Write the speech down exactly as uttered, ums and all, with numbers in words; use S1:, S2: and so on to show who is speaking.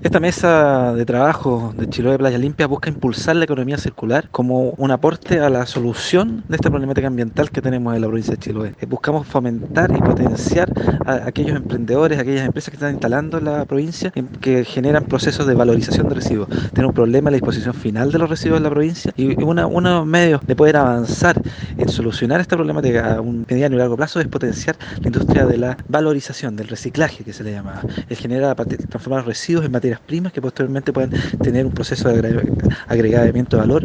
S1: Esta mesa de trabajo de Chiloé Playa Limpia busca impulsar la economía circular como un aporte a la solución de esta problemática ambiental que tenemos en la provincia de Chiloé. Eh, Buscamos fomentar y potenciar a aquellos emprendedores, aquellas empresas que están instalando en la provincia, en- que generan procesos de valorización de residuos. Tienen un problema en la disposición final de los residuos en la provincia y y una, uno de los medios de poder avanzar en solucionar esta problemática a un mediano y largo plazo es potenciar la industria de la valorización, del reciclaje que se le llama. Es generar, a partir- transformar residuos en materias primas que posteriormente pueden tener un proceso de agre- agregamiento de valor